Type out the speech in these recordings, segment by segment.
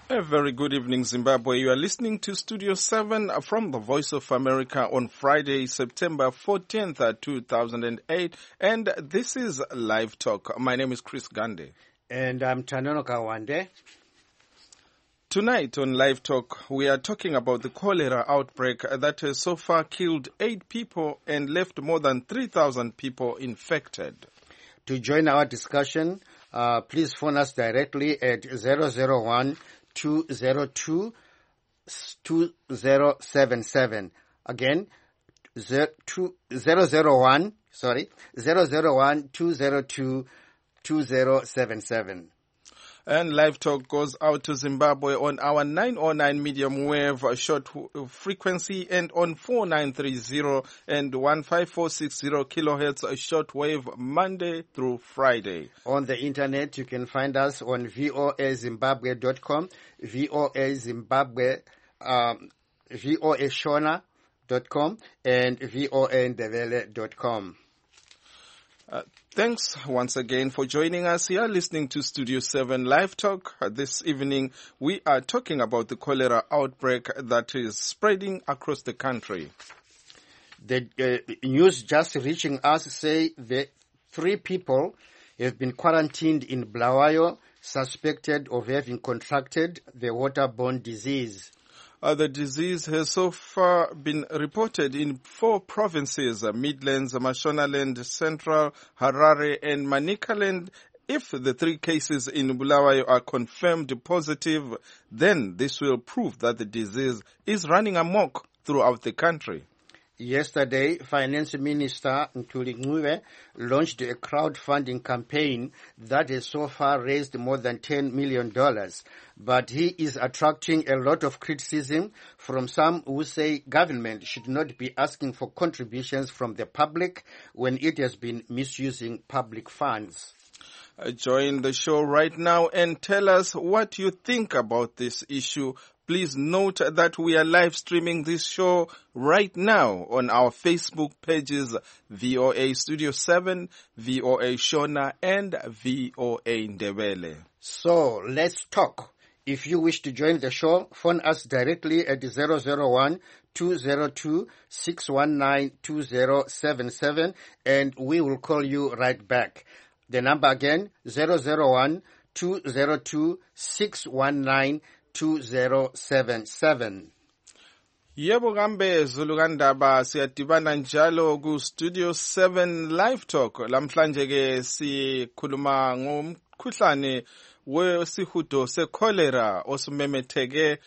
A very good evening, Zimbabwe. You are listening to Studio 7 from the Voice of America on Friday, September 14th, 2008. And this is Live Talk. My name is Chris Gande. And I'm Tanono Kawande. Tonight on Live Talk, we are talking about the cholera outbreak that has so far killed 8 people and left more than 3,000 people infected. To join our discussion, please phone us directly at 001-202-2077. Again, 001-202-2077. And Live Talk goes out to Zimbabwe on our 909 medium wave short frequency and on 4930 and 15460 kilohertz short wave Monday through Friday. On the internet, you can find us on voazimbabwe.com, voazimbabwe, voashona.com, and voandebele.com. Thanks once again for joining us here, listening to Studio 7 Live Talk. This evening, we are talking about the cholera outbreak that is spreading across the country. The news just reaching us say that 3 people have been quarantined in Bulawayo, suspected of having contracted the waterborne disease. The disease has so far been reported in 4 provinces, Midlands, Mashonaland, Central, Harare, and Manicaland. If the 3 cases in Bulawayo are confirmed positive, then this will prove that the disease is running amok throughout the country. Yesterday, Finance Minister Ntuli Ncube launched a crowdfunding campaign that has so far raised more than $10 million. But he is attracting a lot of criticism from some who say government should not be asking for contributions from the public when it has been misusing public funds. Join the show right now and tell us what you think about this issue. Please note that we are live streaming this show right now on our Facebook pages, VOA Studio 7, VOA Shona, and VOA Ndebele. So let's talk. If you wish to join the show, phone us directly at 001-202-619-2077 and we will call you right back. The number again, 001-202-619-2077. Yebo kambe Zulu kandaba siyadibana njalo ku Studio 7 Live Talk. Lamhlanje ke sikhuluma ngomkhuhlane wesihudo secholera osumemetheke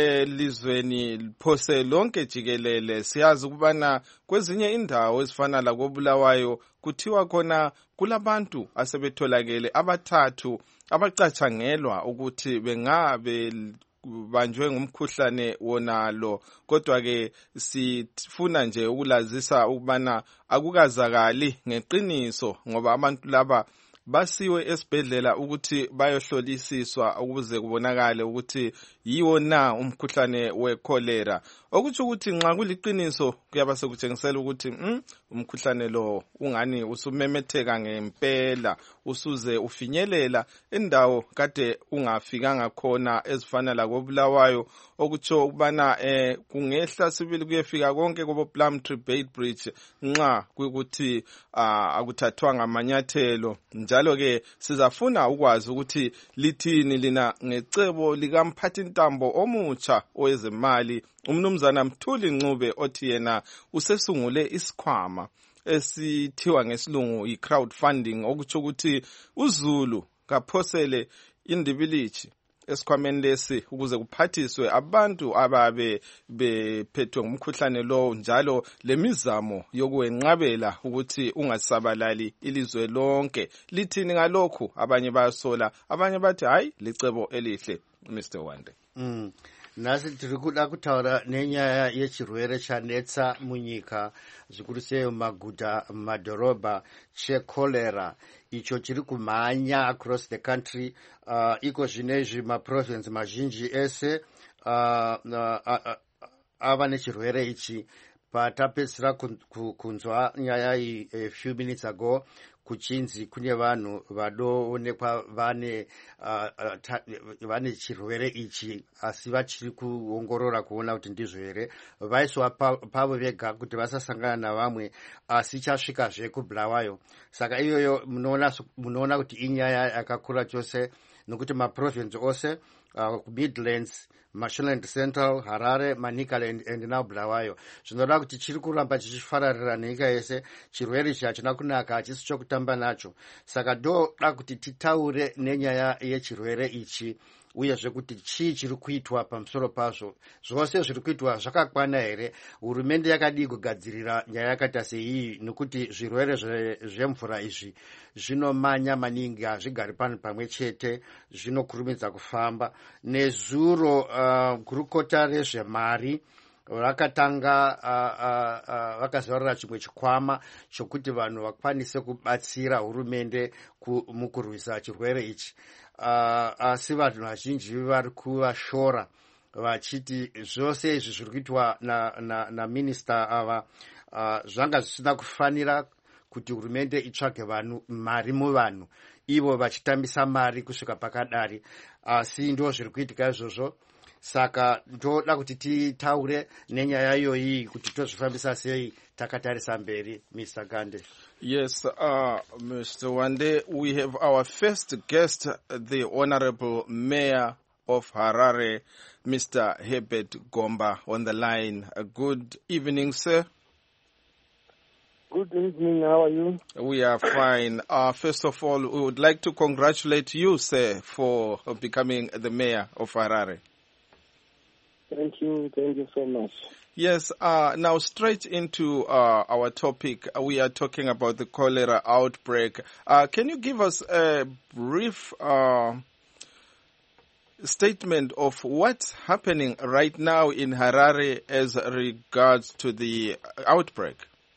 elizweni phose lonke jikelele. Siyazi ukubana kwezinye indawo ezifana la koBulawayo kuthiwa khona kulabantu asebetholakele abathathu abacatshangelwa ukuthi bengabe banjwe ngumkhuhlane wonalo. Kodwa ke sifuna nje ukulazisa ukubana akukazakali ngeqiniso ngoba abantu laba basiwe esibhedlela ukuthi bayohlolisiswa ukuze kubonakale ukuthi yiwo na umkhuhlane wecholera. Okuthi ukuthi nxa kuliqiniso kuyaba sekutshengisela ukuthi umkhuhlane lo ungani usumemetheka ngempela usuze ufinyelela indawo kade ungafikanga khona ezifana la koBulawayo, okutsho ukubana kungehla sibili kuyefika konke kobo Plumtree Bay Bridge nxa kuyikuthi akuthathwanga amanyathelo. Njalo ke sizafuna ukwazi ukuthi lithini lina ngecebo likamphathintambo omutsha owezemali uMnumzana Mthuli Ncube othi yena usesungule isikhwama esithiwa ngesilungu i-crowdfunding, okutsho ukuthi uZulu kaphosele indibilithi esikhwameni lesi ukuze kuphathiswe abantu ababe bephethwe ngumkhuhlane lo, njalo lemizamo yokwenqabela ukuthi ungasabalali ilizwe lonke. Lithini ngalokhu? Abanye bayasola, abanye bathi hayi licebo elihle. Mr. Wande. Nasi tiri kuda kutaura nenyaya yechirwere chanetsa munyika zvikuru sei maguta madhorobha checholera icho chiri kumhanya across the country. Iko zvinezvi maprovince mazhinji ese ava nechirwere ichi. Patapedzisira kunzwa nyaya iyi a few minutes ago kuchinzi kune vanhu vadoonekwa vane chirwere ichi asi vachiri kuongorora kuona kuti ndizvo here, vaiswa pavo vega kuti vasasangana navamwe, asi chasvikazve kuBulawayo. Saka iyoyo munoona kuti inyaya yakakura chose, nokuti maprovince ose Midlands, Mashonaland Central, Harare, Manicaland and now Bulawayo. Zvinoda kuti chiri kuramba chichifararira nenyika yese. Chirwere ichi hachina kunaka, hachisi chokutamba nacho. Saka ndoda kuti titaure nenyaya yechirwere ichi, uyezve kuti chii chiri kuitwa pamusoro pazvo. Zvose zviri kuitwa zvakakwana here? Hurumende yakadii kugadzirira nyaya yakaita seiyi, nekuti zvirwere zvemvura izvi zvinomanya maningi, hazvigari panhu pamwe chete, zvinokurumidza kufamba. Nezuro gurukota rezvemari vakatanga vakazarura chimwe chikwama chokuti vanhu vakwanise kubatsira hurumende mukurwisa chirwere ichi. Asi vanhu vazhinji vari kuvashora vachiti zvose izvi zviri kuitwa naminista ava zvanga zvisina kufanira kuti hurumende itsvage mari muvanhu, ivo vachitambisa mari kusvika pakadari, asi ndo zviri kuitika izvozvo. Saka ndoda kuti titaure nenyaya iyoyi kuti tozvifambisa sei takatarisa mberi. Mr. Gande. Yes, Mr. Wande, we have our first guest, the Honorable Mayor of Harare, Mr. Herbert Gomba, on the line. Good evening, sir. Good evening, how are you? We are fine. First of all, we would like to congratulate you, sir, for becoming the Mayor of Harare. Thank you so much. Yes, now straight into our topic. We are talking about the cholera outbreak. Can you give us a brief statement of what's happening right now in Harare as regards to the outbreak?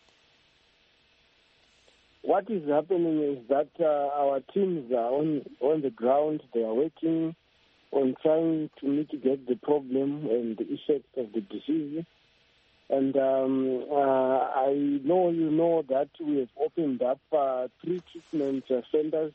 What is happening is that our teams are on the ground. They are working on trying to mitigate the problem and the effects of the disease. And I know you know that we have opened up 3 treatment centers.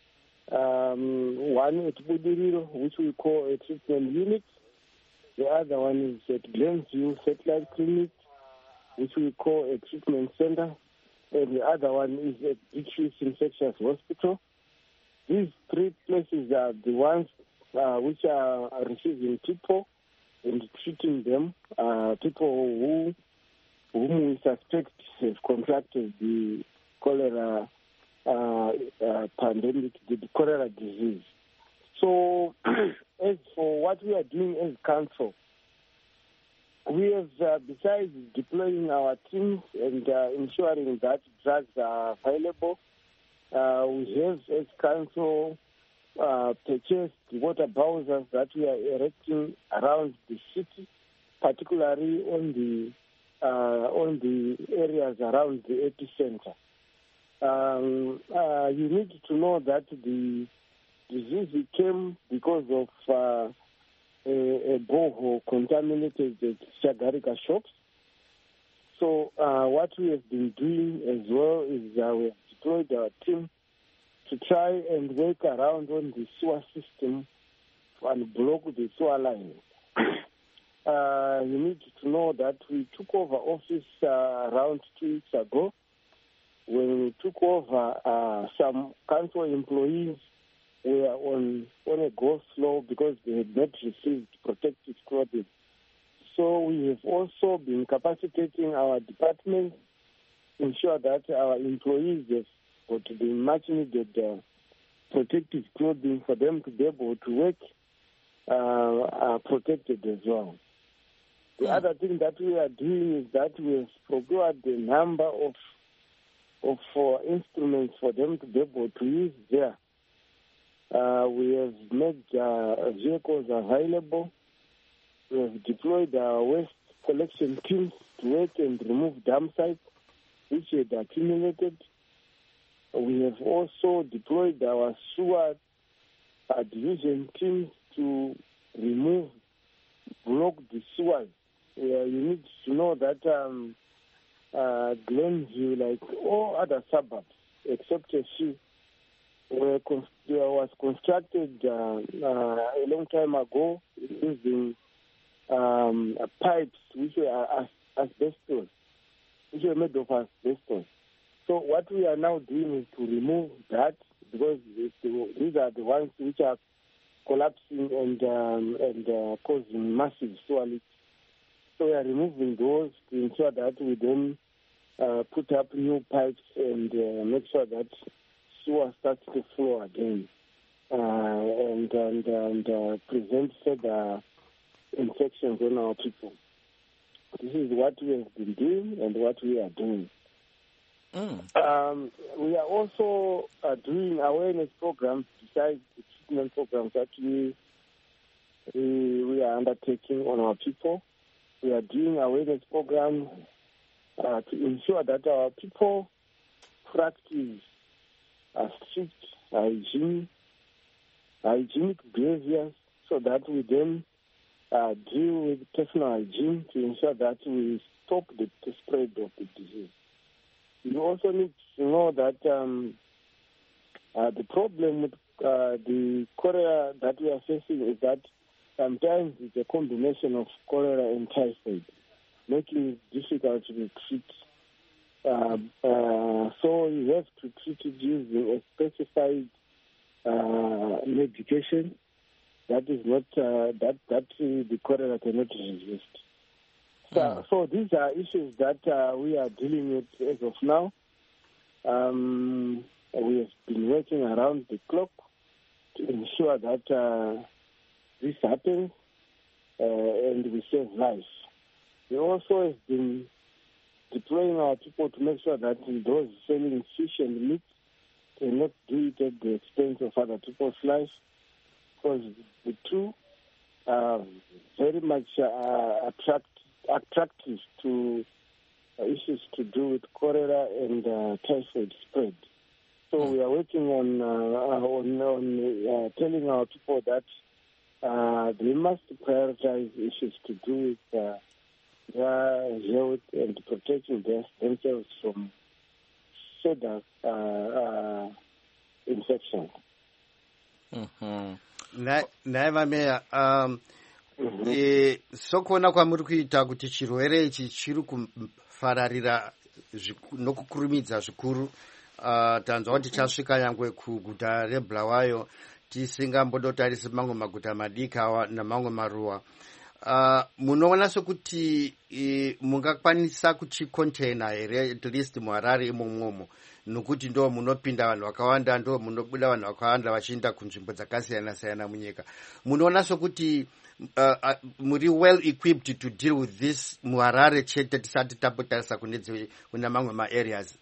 One at Budiriro, which we call a treatment unit. The other one is at Glencview Satellite Clinic, which we call a treatment center. And the other one is at Beatrice Infectious Hospital. These 3 places are the ones which are receiving people and treating them, people whom we suspect have contracted the cholera pandemic, the cholera disease. So, as for what we are doing as council, we have, besides deploying our teams and ensuring that drugs are available, we have, as council, purchased water bowsers that we are erecting around the city, particularly on the areas around the epicenter. You need to know that the disease came because of a borehole contaminated the Shagarika shops. So what we have been doing as well is we have deployed our team to try and work around on the sewer system and block the sewer lines. You need to know that we took over office around 2 weeks ago. When we took over, some council employees were on a go-slow because they had not received protective clothing. So we have also been capacitating our departments to ensure that our employees have got the much-needed protective clothing for them to be able to work protected as well. The other thing that we are doing is that we have procured a number of instruments for them to be able to use there. We have made vehicles available. We have deployed our waste collection teams to work and remove dump sites which had accumulated. We have also deployed our sewer division teams to block the sewers. You need to know that Glenview, like all other suburbs, except a few, was constructed a long time ago using pipes which were asbestos, which were made of asbestos. So what we are now doing is to remove that, because these are the ones which are collapsing and causing massive sewer leaks. So we are removing those to ensure that we then put up new pipes and make sure that sewer starts to flow again, and prevent further infections on our people. This is what we have been doing and what we are doing. We are also doing awareness programs besides the treatment programs that we are undertaking on our people. We are doing awareness programs to ensure that our people practice strict hygienic behaviors, so that we then deal with personal hygiene to ensure that we stop the spread of the disease. You also need to know that the problem with the cholera that we are facing is that sometimes it's a combination of cholera and typhoid, making it difficult to treat. So you have to treat it using a specified medication that is not that the cholera cannot resist. So these are issues that we are dealing with as of now. We have been working around the clock to ensure that this happens and we save lives. We also have been deploying our people to make sure that those selling fish and meat cannot do it at the expense of other people's lives, because the two are very much attractive to issues to do with cholera and typhoid spread. So we are working on telling our people that they must prioritize issues to do with their health and protecting themselves from further infection. Naye vameya, sokuona kwamuri kuita kuti chirwere ichi chiri kufararira nokukurumidza zvikuru, tanzwa kuti chasvika nyangwe kuguta reBulawayo tisingambodotarisi mamwe maguta madiki awa namamwe maruwa. Munoona sokuti mungakwanisa kuchikontaina here, at least muHarare imomwomo, nokuti ndo munopinda vanhu vakawanda, ndo munobuda vanhu vakawanda vachienda kunzvimbo dzakasiyana siyana munyika. Munoona sokuti muri well equipped to deal with this muHarare chete tisati tabotarisa kuna mamwe maareas?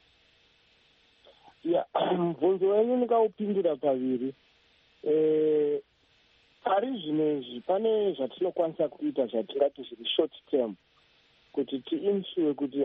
Mubvunzo wenyu ndingaupindura paviri. Pari zvinezvi pane zvatinokwanisa kuita zvatingati zviri short term kuti tiinsure kuti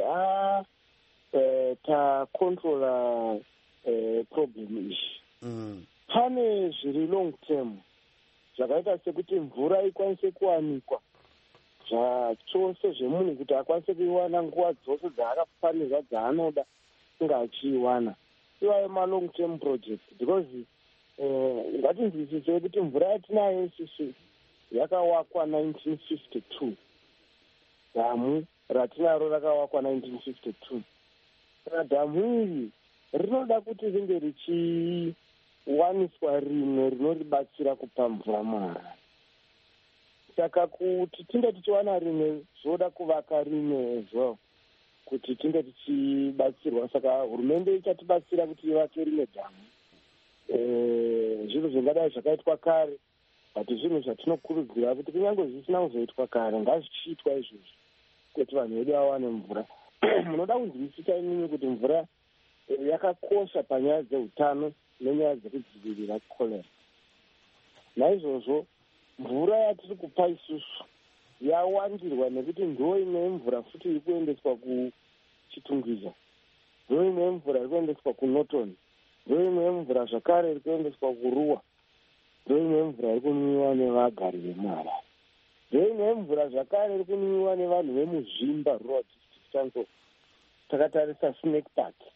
takontrola problem ishi. Pane zviri long term zvakaita sekuti mvura ikwanise kuwanikwa zvachose zvemunhu kuti akwanise kuiwana nguva dzose dzaakafanirwa dzaanoda kunge achiiwana. Iwayo ma-long term project, because ngatinzwisise kuti mvura yatinayo isusu yakawakwa 1952. Dhamu ratinaro rakawakwa 1952. Saka dhamu iri rinoda kuti ringe richiwaniswa rimwe rinoribatsira kupa mvura muHarare. Saka kuti tinge tichiwana rimwe zvoda kuvaka rimwe as well kuti tinge tichibatsirwa. Saka hurumende ichatibatsira kuti ivake rimwe dhamu. Zvinhu zvingadai zvakaitwa kare, but zvinhu zvatinokurudzira kuti kunyange zvisina kuzoitwa kare ngazvichiitwa izvozvo kuti vanhu vedu vawane mvura. Munoda kunzwisisa inini kuti mvura yakakosha panyaya dzeutano nenyaya dzekudzivirira cholera. Naizvozvo mvura yatiri kupa isusu yawandirwa nekuti ndo imwe mvura futi iri kuendeswa kuChitungwiza, ndo imwe mvura iri kuendeswa kuNorton, ndo imwe mvura zvakare iri kuendeswa kuRuwa, ndo imwe mvura iri kunwiwa nevagari vemuHarare, ndo imwe mvura zvakare iri kunwiwa nevanhu vemuzvimba Rural District Council takatarisa Snake Park.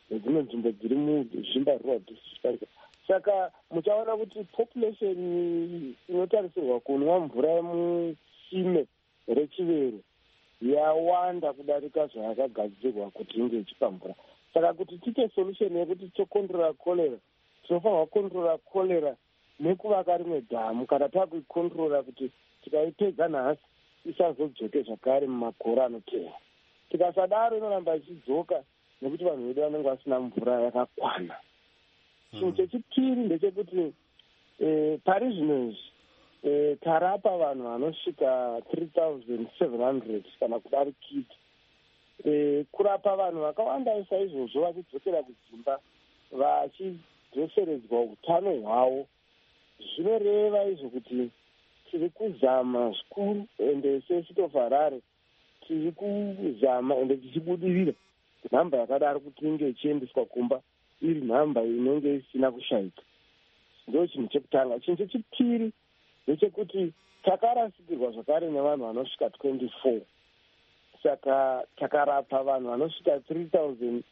nedzimwe nzvimbo dziri muzvimba rural district. Saka muchaona kuti population inotarisirwa kunwa mvura yemusime rechiveru yawanda kudarika zvayakagadzirwa kuti inge ichipa mvura. Saka kuti tiite solution yekuti tokontrora cholera, tinofanirwa kukontrora cholera nekuvaka rimwe dhamu, kana takuikontrora kuti tikaipedza nhasi isazodzoke zvakare mumakore anotevera. Tikasadaro inoramba ichidzoka nekuti vanhu vedu vanenge vasina mvura yakakwana. Chinhu chechipiri ndechekuti pari zvino izvi tarapa vanhu vanosvika 3,700 kana kudarikidza. Kurapa vanhu vakawanda saizvozvo vachidzokera kudzimba vachidzoseredzwa utano hwavo, zvinoreva izvo kuti tiri kuzama zvikuru, ende seCity of Harare tiri kuzama ende tichibudirira nhamba yakadaro kuti inge ichiendeswa kumba iri nhamba inenge isina kushayika. Ndo chinhu chekutanga. Chinhu chechipiri ndechekuti takarasikirwa zvakare nevanhu vanosvika 24. Saka takarapa vanhu vanosvika 3,800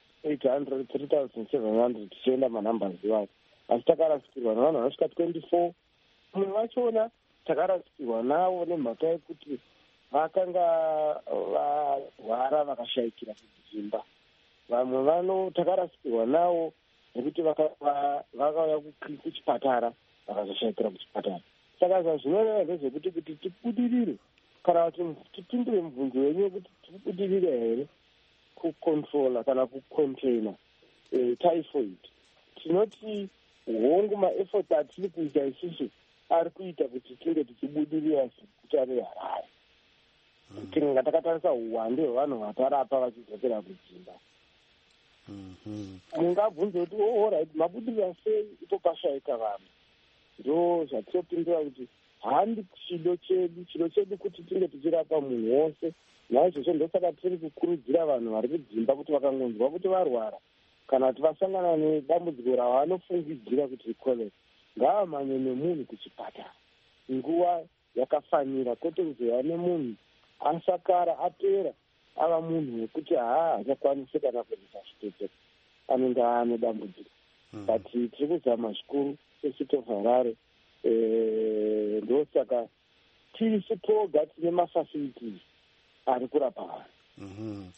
3,700 tichienda manhambers iwayo, asi takarasikirwa nevanhu vanosvika 24. Vamwe vachona takarasikirwa navo nemhaka yekuti vakanga varwara vakashayikira kudzimba. Vamwe takarasikirwa navo nekuti vakauya kuchipatara vakazoshayikira kuchipatara. Saka zvinoreva ndezvekuti kuti tibudirire kana kuti tipindure mubvunzo wenyu wekuti tikubudirira here kucontrola kana kucontaina typhoid, tinoti hongu maefforts atiri kuita isusu ari kuita kuti tinge tichibudirira seguta reHarare. Tinga takatarisa uwande hwevanhu vatarapa vachidzokera kudzimba. Mungabvunza kuti alright, mabudirira sei ipo pashayika vanhu? Ndo zvatinopindura kuti handi chido chedu kuti tinge tichirapa munhu wose. Naizvozvo ndosaka tiri kukurudzira vanhu vari kudzimba kuti vakangonzwa kuti varwara kana kuti vasangana nedambudziko ravanofungidzira kuti ikolera, ngavamhanye nemunhu kuchipatara nguva yakafanira, kwete kuzova nemunhu asakara apera ava munhu wekuti hachakwanisi kana kuendesa chitete, anenge ane dambudziko. But tiri kuzama zvikuru seCity of Harare, ndosaka tisi toga tine mafacilities ari kurapa vanhu.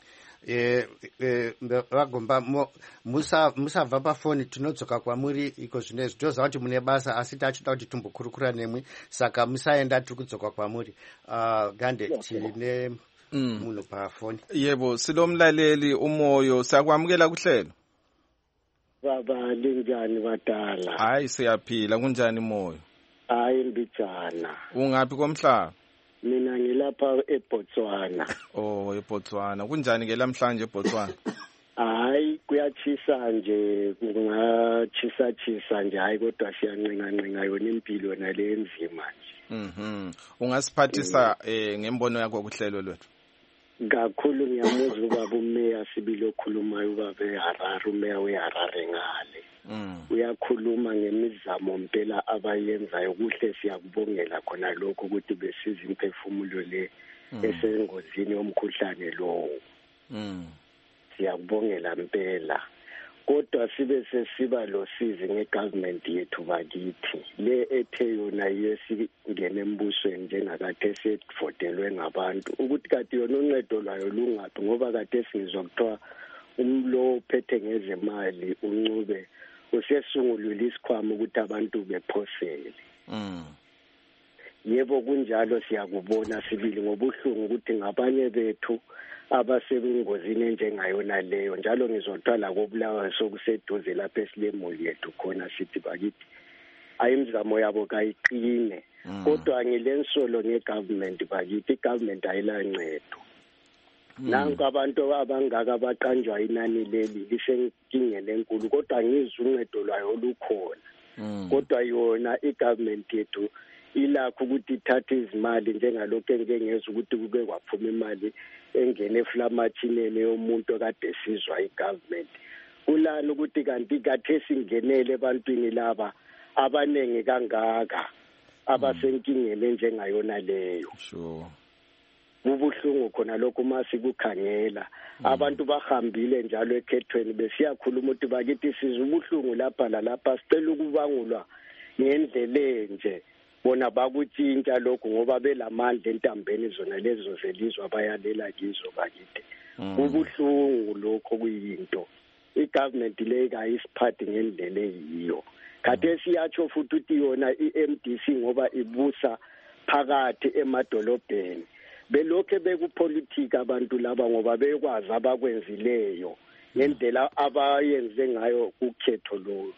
Vagomba musabva pafoni, tinodzoka kwamuri iko zvinezvi. Toziva kuti mune basa asi tachida kuti timbokurukura nemwi, saka musaenda, tiri kudzoka kwamuri. Gande, tine munhu pafoni. Yebo, silomlaleli uMoyo, siyakwamukela kuhlelo. Baba linjani badala? Hayi siyaphila, kunjani Moyo? Hayi mbijana. Ungaphi komhlaba? Mina ngilapha eBotswana. Oh, eBotswana. Kunjani ke lamhlanje eBotswana? Hayi kuyachisa nje, kungachisa nje, hayi kodwa siyancinga yona impilo nale enzima nje. Ungasiphathisa ngembono yakho kuhlelo lwethu? Kakhulu ngiyamuzwa ubaba umeya Sibili okhulumayo, ubaba eHarare, umeya weHarare ngale. Uyakhuluma ngemizamo mpela abayenzayo, kuhle siyakubongela khona lokho ukuthi besiza imphefumulo le esengozini yomkhuhlane lowo. Siyakubongela mpela, kodwa sibe sesiba losizi ngegovernment yethu bakithi le ethe yona yesingene embusweni njengakade sesivotelwe ngabantu ukuthi kade yona uncedo lwayo lungaphi, ngoba kade sizwa kuthiwa umlo ophethe ngezemali uNcube usesungulile isikhwama ukuthi abantu bephosele. Yebo kunjalo, siyakubona Sibili ngobuhlungu ukuthi ngabanye bethu abasebengozini enjengayona leyo, njalo ngizothwala koBulawayo sokuseduze lapha esilemuli yethu khona sithi bakithi ayimzamo yabo kayiqine, kodwa ngilensolo ngegovernment bakithi, igovernment ayilancedo. Nanku abantu abangaka baqanjwa inani leli lisenkingeni enkulu, kodwa ngizwe uncedo lwayo lukhona. Kodwa yona igovernment yethu ilakho ukuthi ithathe izimali njengalokho engengeza ukuthi kube kwaphuma imali engene eflamathineni yomuntu kade sizwa igovernment. Kulani ukuthi kanti kade singenele ebantwini laba abanengi kangaka abasenkingeni enjengayona leyo. Sure. kubuhlungu khona lokho masikukhangela abantu bahambile njalo ekhethweni besiyakhuluma ukuthi bakithi sizwe ubuhlungu lapha lalapha sicela ukubangulwa ngendlela nje bona bakutshintsha lokho ngoba belamandla entambeni zona lezo zelizwe abayalela kizo bakithi kubuhlungu lokho kuyinto igovernment le kayisiphathi ngendlela eyiyo kade siyatsho futhi ukuthi yona iMDC ngoba ibusa phakathi emadolobheni belokhe bekupolitika abantu laba ngoba bekwazi abakwenzileyo ngendlela abayenze ngayo ukhetho lo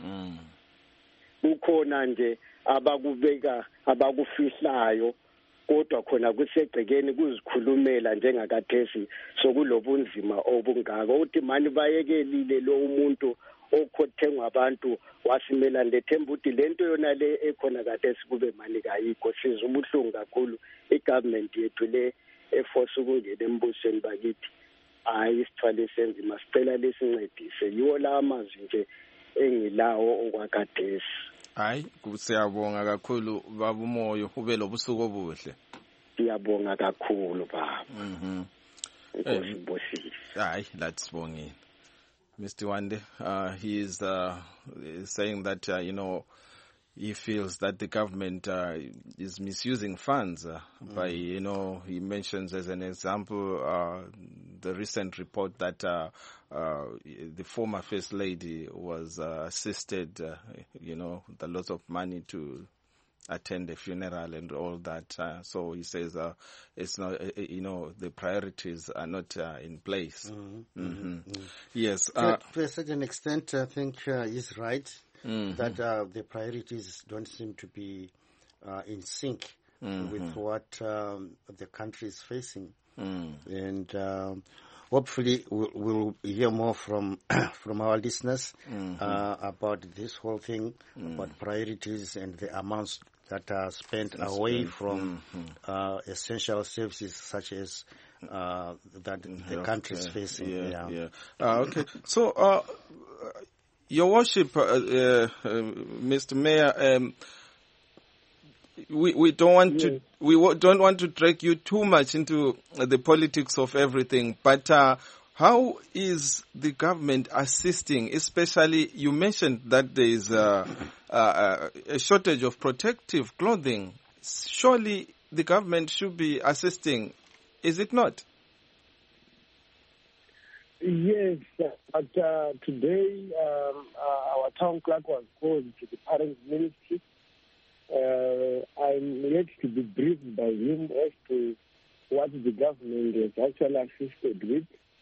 ukhona nje abakubeka abakufihlayo kodwa khona kusegcekeni kuzikhulumela njengakathesi sokulobunzima obungaka uthi mani bayekelile lo umuntu okhothengwa abantu wasimela ndethemba ukuthi lento yona le ekhona kathesi kube mani kayikho sizwe ubuhlungu kakhulu igovernment yethu le eforce ukungena embusweni bakithi hayi isithwale senzima sicela lesincedise yiwo la amazwi nje engilawo okwakathesi. Hayi siyabonga kakhulu baba umoyo ube lobusuku obuhle. Siyabonga kakhulu baba. Inkosi Bosisi. Hayi latsibongile. Mr. Wande, he is saying that, he feels that the government is misusing funds by, he mentions as an example the recent report that the former First Lady was assisted, with a lot of money to attend the funeral and all that. So he says it's not, the priorities are not in place. Yes. To a certain extent, I think he's right that the priorities don't seem to be in sync with what the country is facing. And hopefully we'll hear more from our listeners about this whole thing, about priorities and the amounts that are spent away from essential services such as that the country is facing. Okay. So, Your Worship, Mr. Mayor, we don't want to drag you too much into the politics of everything, but how is the government assisting? Especially, you mentioned that there is a shortage of protective clothing. Surely the government should be assisting, is it not? Yes, but today our town clerk was called to the parent ministry. I'm yet to be briefed by him as to what the government has actually assisted with.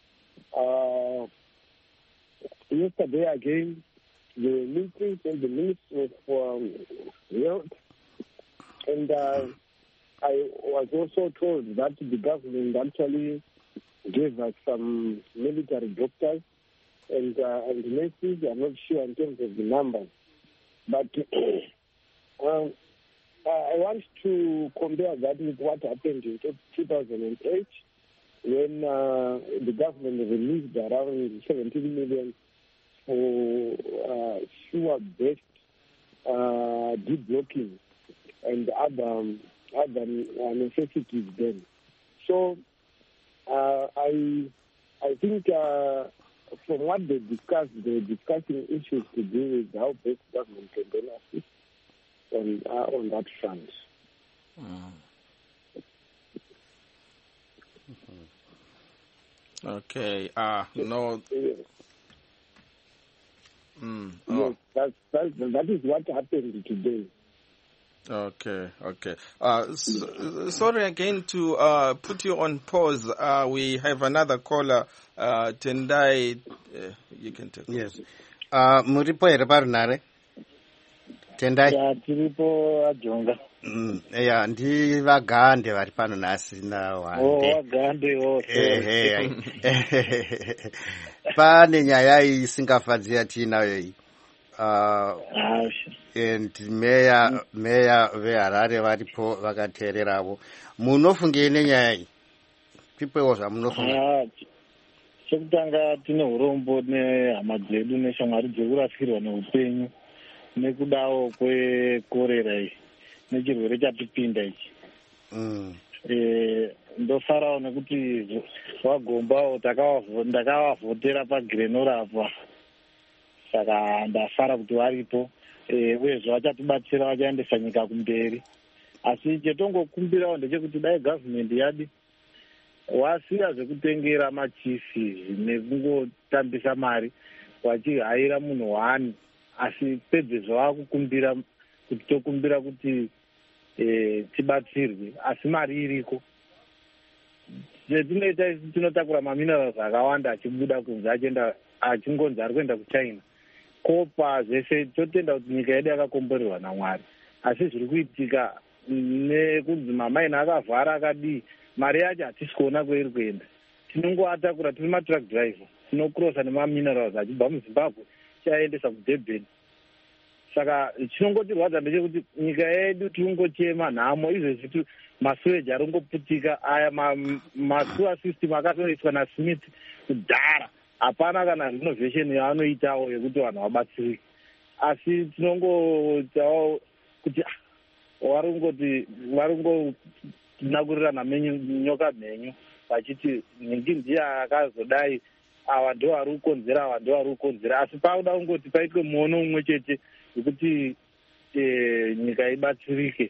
Yesterday again, the meeting and the Ministry of Health, and I was also told that the government actually gave us some military doctors and nurses. I'm not sure in terms of the numbers, but I want to compare that with what happened in 2008 when the government released around 17 million for sewer-based deblocking and other necessities then. So I think from what they discussed, they're discussing issues to do with how best government can then assist on that front. Okay. No. Yes, that is what happened today. Okay. Sorry again to put you on pause. We have another caller, Tendai. You can take. Yes. Muripo Erebarnare. Tendai. Tiripo Ajonga. Ndi vagande vari pano nasi na Wande. Vagande pane nyaya isingafadzi yatinayo iyi. And meya veHarare varipo vakateereravo. Munofungei nenyaya iyi? Pipewo zvamunofunga? Chekutanga tine urombo nehama dzedu neshamwari dzekurasirwa neupenyu nekudawo kwekorera iyi nechirwere chatipinda ichi. ndofarawo nekuti wagombawo ndakavavhotera pagirenora apa, saka ndafara kuti varipo uyezve vachatibatsira, vachaendesa nyika kumberi. Asi chetongokumbirawo ndechekuti dai gavhumende yadi wasiya zvekutengera machifi nekungotambisa mari wachihayira munhu wani, asi pedzezvo vakukumbira kuti tokumbira kuti tibatsirwe, asi mari iriko. Zvetinoita isi tinotakura maminerals akawanda achibuda kunze achingonzi ari kuenda kuchina, kopa zvese. Totenda kuti nyika yedu yakakomborerwa naMwari, asi zviri kuitika nekunzi mamaina akavhara akadii, mari yacho hatisi kuona kweiri kuenda. Tinongoatakura, tiri matruck driver, tinokrosa nemaminerals achibva muZimbabwe chaendesa kuDurban. Saka chinongotirwadza ndechekuti nyika yedu tiringochema nhamo izvezvi, masuweji aringoputika, aya masuwa system akatoiswa naSmith kudhara, hapana kana renovation yaanoitawo yekuti vanhu vabatsirike. Asi tinongotawo kuti varingonakurirana nyoka mhenyu vachiti ningi ndiye akazodai, ava ndo vari kukonzera, ava ndo vari kukonzera. Asi pauda kungoti paitwe muono umwe chete wekuti nyika ibatsirike.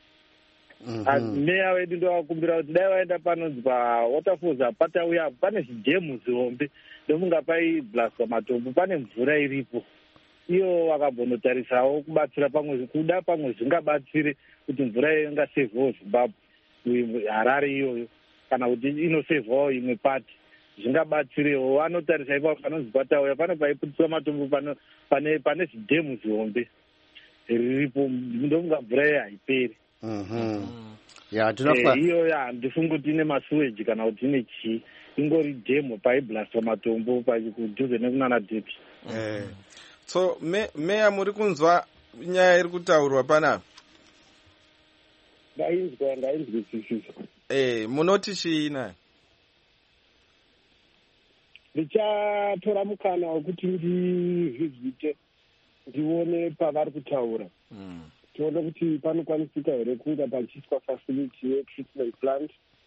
Meya wedu ndovakumbira kuti dai vaenda panonzi paWaterfalls patauya pane zvidhemu zihombe ndomunga paiblaswa matombo, pane mvura iripo. Iyo vakambonotarisawo kubatsira pamwe, kuda pamwe zvingabatsire kuti mvura iyo ingasevhawo Zimbabwe, Harare iyoyo, kana kuti inosevhawo imwe pati, zvingabatsirewo. Vanotarisa ipapo panonzi patauya pane paiputiswa matombo pane zvidhemu zihombe riripo, ndomunga mvura iyo haiperi. Iyoyo handifungi kuti ine masuweji kana kuti ine chii, ingori dhemu paiblaswa matombo kudhuze nekunana Depi. So meya, muri kunzwa nyaya iri kutaurwa panapa? Ndainzwisisa. Munoti chii naye? Ndichatora mukana wekuti ndizvizvite, ndione pavari kutaura, tione kuti panokwanisika here kunga pachiiswa facility yetreatment plant.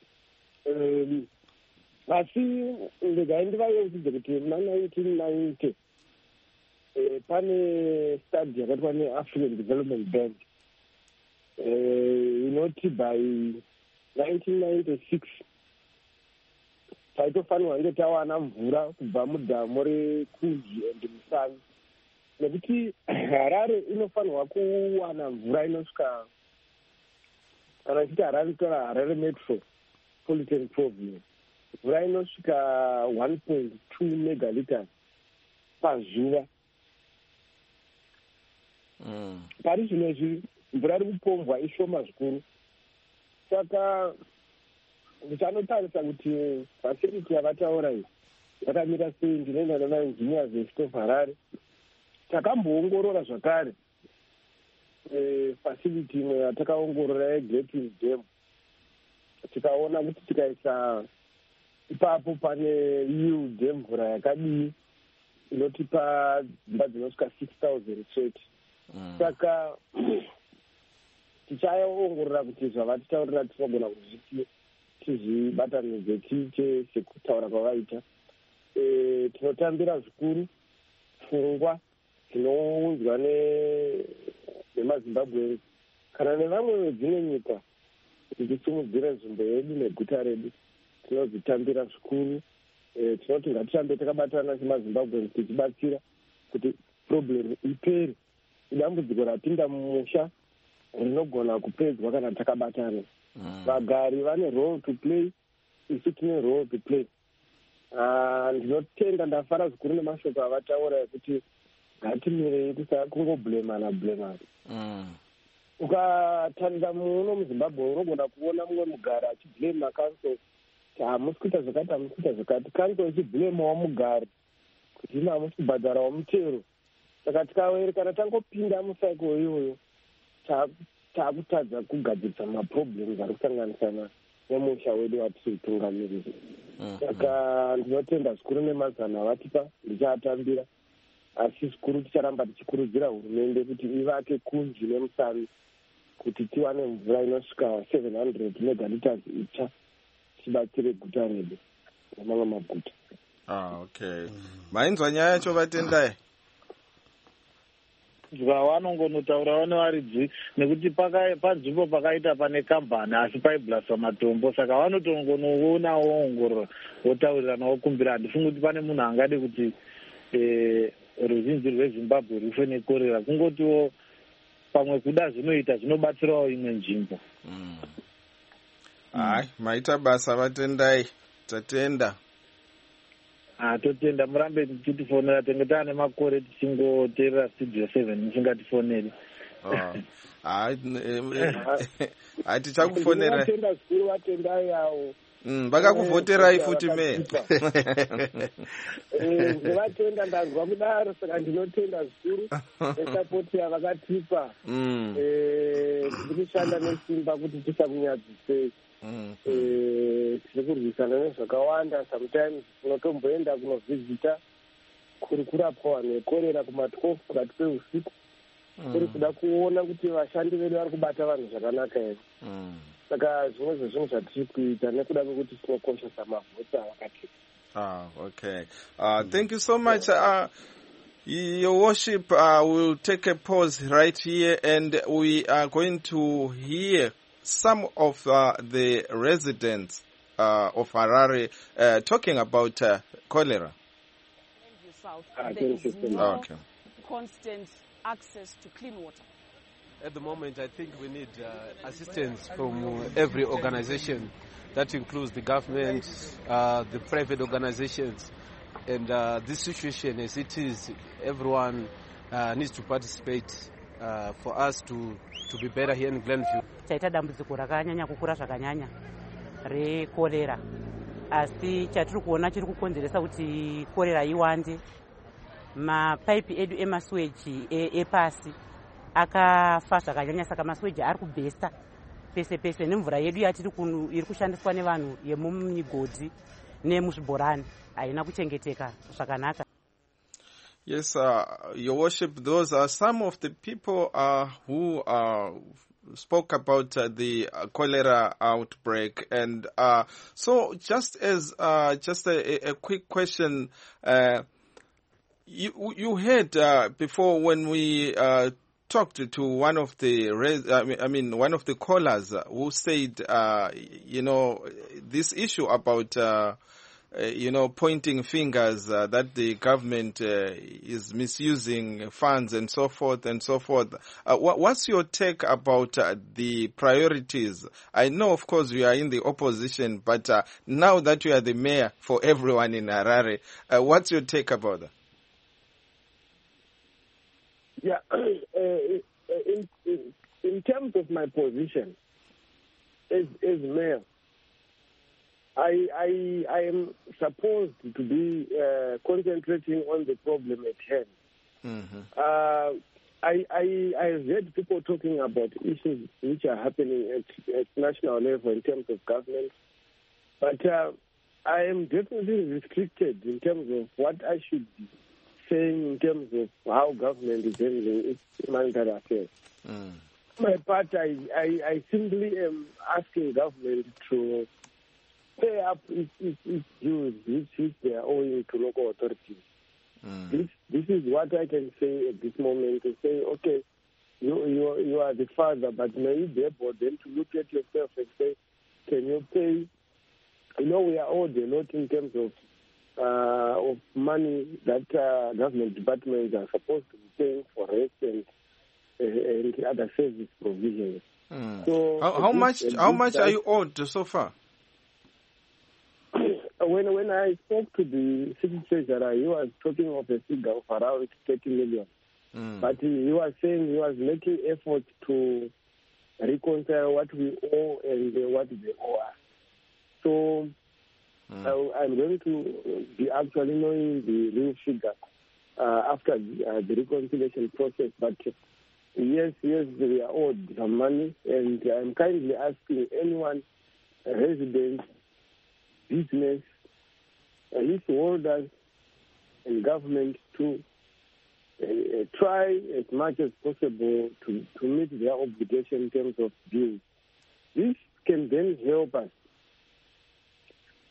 Asi ndegai ndivayeukidze kuti muna 1990 pane study yakaitwa neAfrican Development Bank inoti by 1996 taitofanirwa nge tawana mvura kubva mudhamu reKuji and Musani, nekuti Harare inofanirwa kuwana mvura inosvika, kana ichiti Harare tora Harare Metropolitan Province, mvura inosvika 1.2 megaliters pazuva. Pari zvinezvi mvura iri kupombwa ishoma zvikuru. Saka ndichanotarisa kuti facility yavataura iyi yakamira sei. Ndinoenda nemaengineers veStop Harare, takamboongorora zvakare facility imwe yatakaongorora yeGreat Dam, tikaona kuti tikaisa ipapo pane yield yemvura yakadii inotipa dzimba dzinosvika 6,000 saka tichaongorora kuti zvavatitaurira tinogona kuti tizvibatanidze tiite sekutaura kwavaita. Tinotambira zvikuru pfungwa dzinounzwa nemaZimbabwe kana nevamwe dzimwe nyika kuti tisimudzire nzvimbo yedu neguta redu. Tinodzitambira zvikuru. Tinoti ngatirambe takabatana semaZimbabwe tichibatsira kuti problem ipere. Idambudziko rapinda mumusha rinogona kupedzwa kana takabatana. Vagari vane role to play, isu tine role to play. Ndinotenda, ndafara zvikuru nemashoko avataura ekuti ngatimirei kusakungoblemana. Ukatarisa muno muZimbabwe unogona kuona mumwe mugari achiblame makanso, hamusi kuita zvakati, hamusi kuita zvakati. Kanso ichiblamawo mugari kuti ino hamusi kubhadharawo mutero. Saka tikawere kana tangopinda musaiko iyoyo taakutadza kugadzirisa maproblems ari kusanganisana nemusha wedu watiri kutungamirira. Saka ndinotenda zvikuru nemazano avatipa, ndichaatambira. Asi zvikuru ticharamba tichikurudzira hurumende kuti ivake Kunji neMusani kuti tiwane mvura inosvika 700 megaliters itsva tibatsire guta redu nemamwe maguta. Okay. Mainzwa nyaya yacho vatendai? Zvavanongonotaura nevaridzi nekuti panzvimbo pakaita pane kambani asi paiblaswa matombo, saka vanotongonoonawo ongorora votaurirana vokumbira. Handifungi kuti pane munhu angade kuti ruzhinji rweZimbabwe rufe nekorera, kungotiwo pamwe kuda zvinoita zvinobatsirawo imwe nzvimbo. Hai, maita basa vatendai, tatenda. Totenda, murambe tichitifonera, tenge taane makore tichingoteerera studio 7 musingatifoneri. Tichakufonera. Vatenda zvikuru vatendai yawo. Vakakuvhoterai futi me. Vatenda ndanzwa kudaro, saka ndinotenda zvikuru nesapoti yavakatipa tikushanda nesimba kuti tisakunyadzisei. Tiri kurwisana nezvakawanda. Sometimes tinotomboenda kunovhizita kuri kurapwa vanhu vekorera kuma12 pakati peusiku, kuri kuda kuona kuti vashandi vedu vari kubata vanhu zvakanaka here. Saka zvimwe zvezvinhu zvatiri kuita nekuda kwekuti tinokoshesa mavhotsa avakatipa. Okay. Thank you so much. Your Worship, will take a pause right here, and we are going to hear some of the residents of Harare talking about cholera. There is no constant access to clean water. At the moment, I think we need assistance from every organization. That includes the government, the private organizations. And this situation, as it is, everyone needs to participate for us to be better here in Glenview. Taita dambudziko rakanyanya kukura zvakanyanya rekorera, asi chatiri kuona chiri kukonzeresa kuti korera iwande. Mapaipi edu emasweji epasi akafa zvakanyanya, saka masweji ari kubhesta pese pese, nemvura yedu iri kushandiswa nevanhu yemumigodhi nemuzvibhorani haina kuchengeteka zvakanaka. Yes, Your Worship, those are some of the people who spoke about the cholera outbreak. And so just as just a quick question, you heard before when we talked to one of the one of the callers who said this issue about pointing fingers that the government is misusing funds and so forth and so forth. What's your take about the priorities? I know, of course, you are in the opposition, but now that you are the mayor for everyone in Harare, what's your take about that? Yeah, in terms of my position as mayor, I am supposed to be concentrating on the problem at hand. Mm-hmm. I have heard people talking about issues which are happening at national level in terms of government, but I am definitely restricted in terms of what I should be saying in terms of how government is handling its humanitarian affairs. My part, I simply am asking government to pay up its dues which they are owing to local authorities. This is what I can say at this moment, to say, okay, you are the father, but may you be able then to look at yourself and say, can you pay? We are owed a lot in terms of money that government departments are supposed to be paying for rest and other service provisions. So how much are you owed so far? When I spoke to the city treasurer, he was talking of a figure of around 30 million. But he was saying he was making efforts to reconcile what we owe and what they owe us. So I'm going to be actually knowing the real figure after the reconciliation process. But yes, we are owed some money, and I'm kindly asking anyone, resident, business, leaseholders, and government to try as much as possible to meet their obligation in terms of bills. This can then help us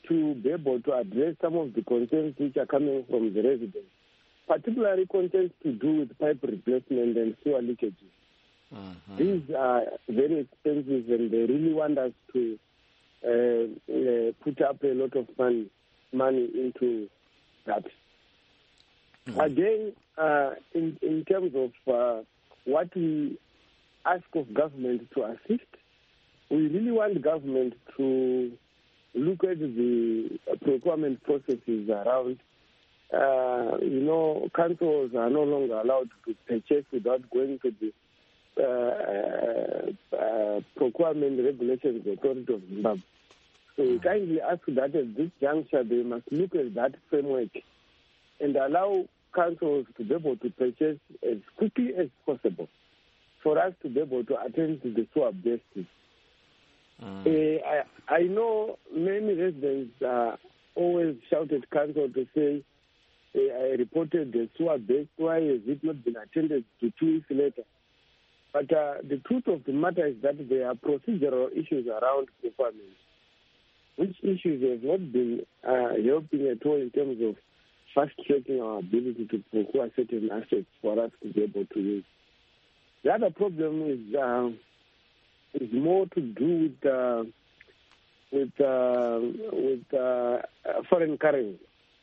to be able to address some of the concerns which are coming from the residents, particularly concerns to do with pipe replacement and sewer leakages. These are very expensive, and they really want us to put up a lot of money into that. Again, in terms of what we ask of government to assist, we really want government to look at the procurement processes around. Councils are no longer allowed to purchase without going to the Procurement Regulations Authority of Zimbabwe. So we kindly ask that at this juncture they must look at that framework and allow councils to be able to purchase as quickly as possible for us to be able to attend to the sewer bases. I know many residents always shouted council to say, I reported the sewer base, why has it not been attended to 2 weeks later? But the truth of the matter is that there are procedural issues around procurement, which issues have not been helping at all in terms of fast-tracking our ability to procure certain assets for us to be able to use. The other problem is more to do with foreign currency.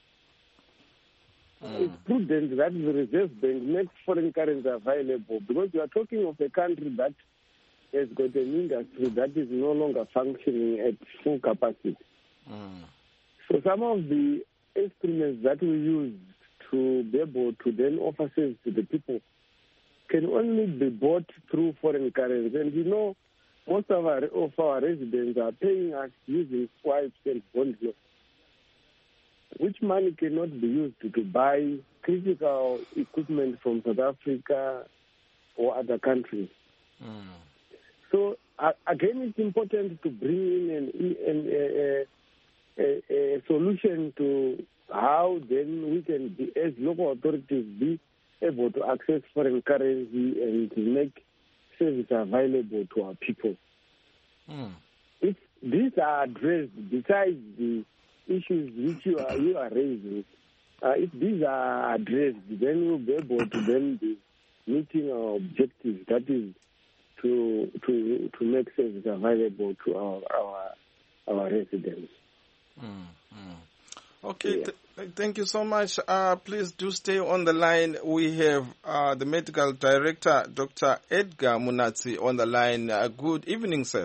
It's prudent that the Reserve Bank makes foreign currency available, because we are talking of a country that has got an industry that is no longer functioning at full capacity. So some of the instruments that we use to be able to then offer service to the people can only be bought through foreign currency. And most of our residents are paying us using swipes and bond loans, which money cannot be used to buy critical equipment from South Africa or other countries. So, again, it's important to bring in a solution to how then we can, as local authorities, be able to access foreign currency and to make service available to our people. If these are addressed, besides the issues which you are raising, if these are addressed, then we'll be able to then be meeting our objectives, that is to make service available to our residents. Okay, thank you so much. Please do stay on the line. We have the Medical Director, Dr. Edgar Munatsi, on the line. Good evening, sir.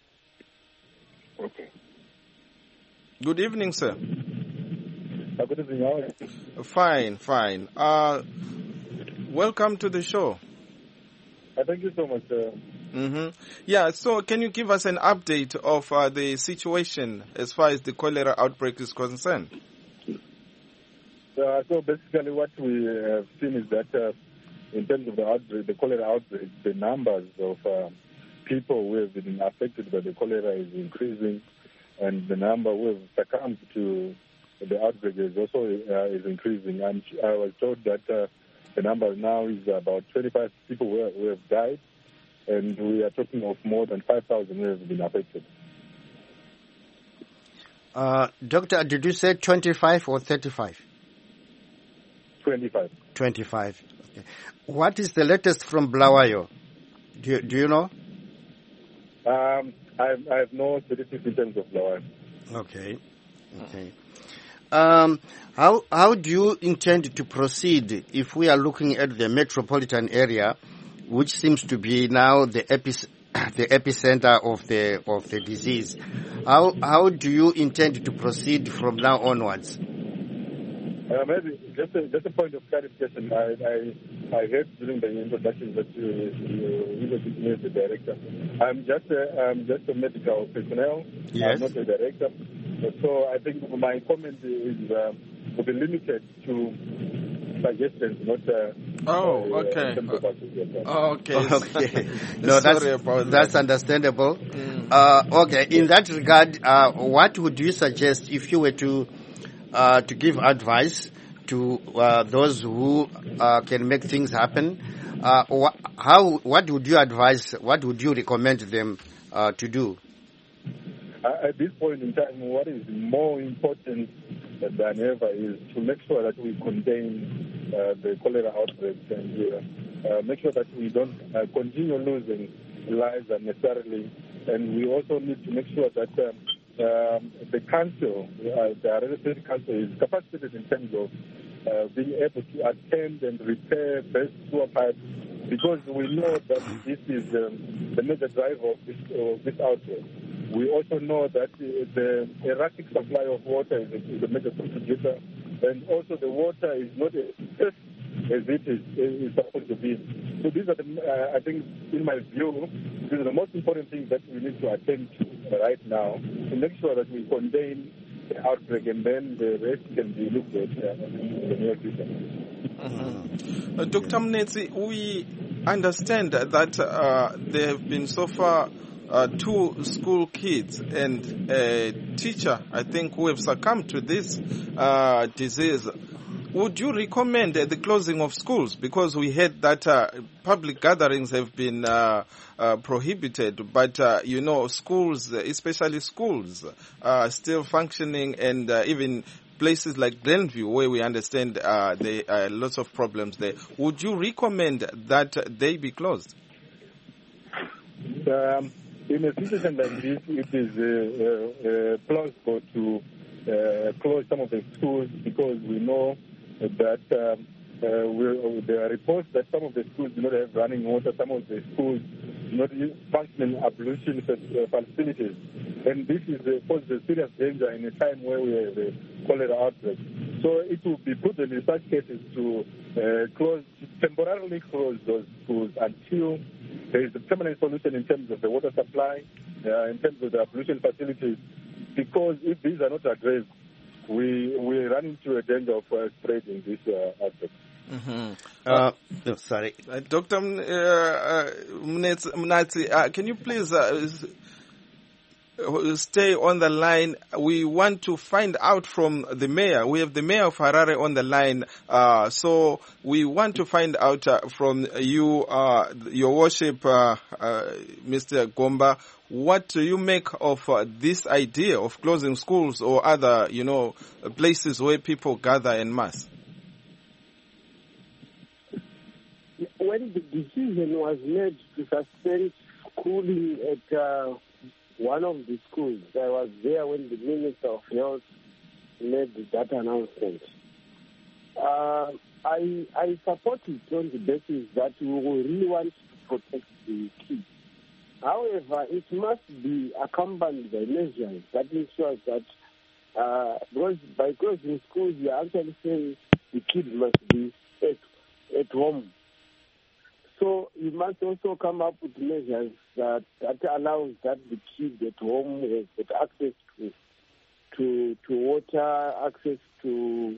Okay. Good evening, sir. Good evening. How are you? Fine. Welcome to the show. Thank you so much. Yeah, so can you give us an update of the situation as far as the cholera outbreak is concerned? So basically what we have seen is that in terms of the outbreak, the cholera outbreak, the numbers of people who have been affected by the cholera is increasing, and the number who have succumbed to the outbreak is also is increasing. And I was told that the number now is about 25 people who have died, and we are talking of more than 5,000 who have been affected. Doctor, did you say 25 or 35? 25. 25. Okay. What is the latest from Bulawayo? Do you know? I have no statistics in terms of Bulawayo. Okay. How do you intend to proceed if we are looking at the metropolitan area, which seems to be now the epicenter of the disease? How do you intend to proceed from now onwards? Maybe just a point of clarification. I heard during the introduction that you were the director. I'm just a medical personnel. Yes. I'm not a director. So I think my comment is will be limited to suggestions, not. Okay. No, Sorry about that's understandable. Okay. In that regard, what would you suggest if you were to give advice to those who can make things happen? What would you advise? What would you recommend them to do? At this point in time, what is more important than ever is to make sure that we contain the cholera outbreak and make sure that we don't continue losing lives unnecessarily. And we also need to make sure that the council, the Harare City Council, is capacitated in terms of being able to attend and repair best sewer pipes, because we know that this is the major driver of this outbreak. We also know that the erratic supply of water is a major contributor, and also the water is not as safe as it is supposed to be. So these are, I think, in my view, these are the most important things that we need to attend to right now to make sure that we contain the outbreak, and then the rest can be looked at in the near future. Mm-hmm. Dr. Mnetsi, we understand that there have been so far 2 school kids and a teacher, I think, who have succumbed to this disease. Would you recommend the closing of schools? Because we heard that public gatherings have been prohibited, but, schools, especially schools, are still functioning, and even places like Glenview, where we understand there are lots of problems there. Would you recommend that they be closed? In a situation like this, it is plausible to close some of the schools, because we know that there are reports that some of the schools do not have running water, some of the schools do not function ablution facilities. And this poses a serious danger in a time where we have a cholera outbreak. So it would be prudent in such cases to temporarily close those schools until there is a permanent solution in terms of the water supply, in terms of the ablution facilities, because if these are not addressed, we run into a danger of spreading this outbreak. Mm-hmm. Sorry. Dr. Mnetsi, can you please stay on the line? We want to find out from the mayor. We have the mayor of Harare on the line. So we want to find out from you, your worship, Mr. Gomba, what do you make of this idea of closing schools or other, places where people gather en masse? When the decision was made to suspend schooling at one of the schools, I was there when the Minister of Health made that announcement. I support it on the basis that we really want to protect the kids. However, it must be accompanied by measures that ensure that by closing schools, you are actually saying the kids must be at home. So you must also come up with measures that allows that the kids at home have access to water, access to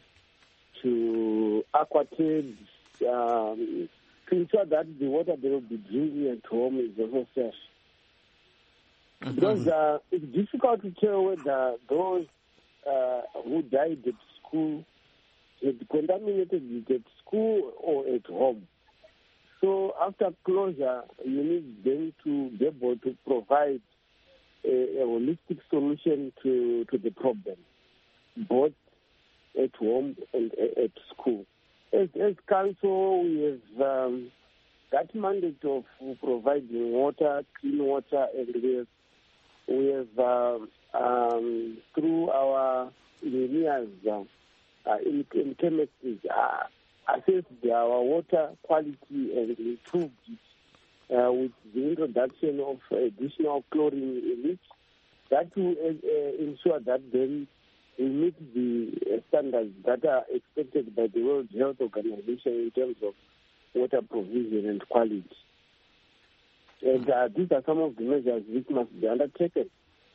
aquatabs, to ensure that the water they will be drinking at home is also safe. Mm-hmm. Because it's difficult to tell whether those who died at school had contaminated at school or at home. So after closure, you need them to be able to provide a holistic solution to the problem, both at home and at school. As council, we have that mandate of providing water, clean water, and we have through our engineers in chemistry, assessed our water quality and improved it with the introduction of additional chlorine in it. That will ensure that then we meet the standards that are expected by the World Health Organization in terms of water provision and quality. And these are some of the measures which must be undertaken.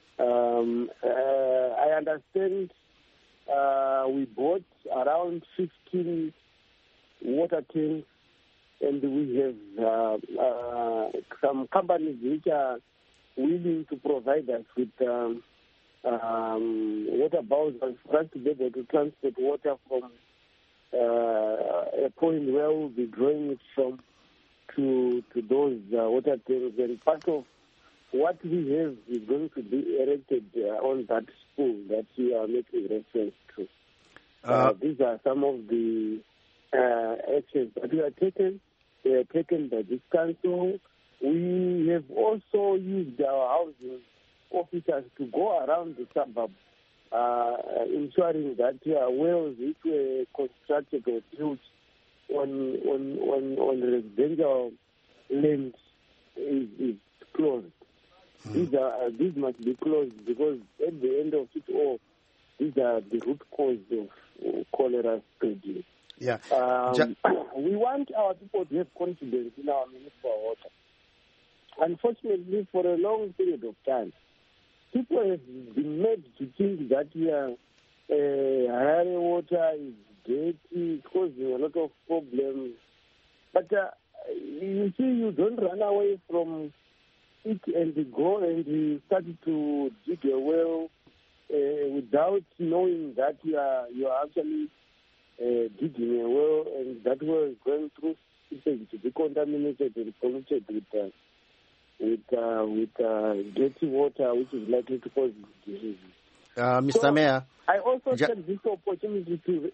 I understand we bought around 15 water tanks, and we have some companies which are willing to provide us with water bowsers for us to be able to transport water from a point where we'll be drawing it from to those water tanks. And part of what we have is going to be erected on that school that we are making reference to. These are some of the actions that we are taken. They are taken by this council. We have also used our housing officers to go around the suburb, ensuring that wells which were constructed or built on residential land is closed. These must be closed because at the end of it all, these are the root cause of cholera spreading. Yeah. We want our people to have confidence in our municipal water. Unfortunately, for a long period of time, people have been made to think that Harare water is dirty, it's causing a lot of problems. But you see, you don't run away from it and go and start to dig a well without knowing that you are actually digging a well, and that well is going through to be contaminated and polluted with dirty water, which is likely to cause diseases. Mr. Mayor, I also take this opportunity to